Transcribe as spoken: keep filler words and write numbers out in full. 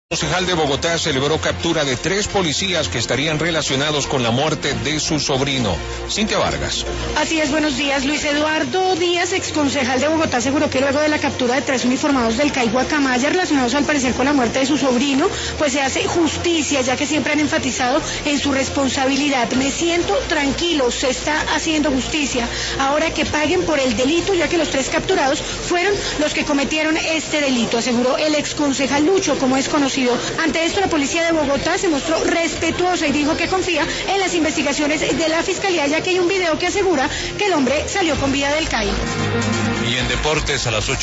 El concejal de Bogotá celebró captura de tres policías que estarían relacionados con la muerte de su sobrino. Cintia Vargas. Así es, buenos días. Luis Eduardo Díaz, exconcejal de Bogotá, aseguró que luego de la captura de tres uniformados del C A I Guacamaya relacionados al parecer con la muerte de su sobrino, pues se hace justicia, ya que siempre han enfatizado en su responsabilidad. Me siento tranquilo, se está haciendo justicia. Ahora que paguen por el delito, ya que los tres capturados fueron los que cometieron este delito, aseguró el exconcejal Lucho, como es conocido. Ante esto, la policía de Bogotá se mostró respetuosa y dijo que confía en las investigaciones de la fiscalía, ya que hay un video que asegura que el hombre salió con vida del C A I. Y en deportes a las ocho.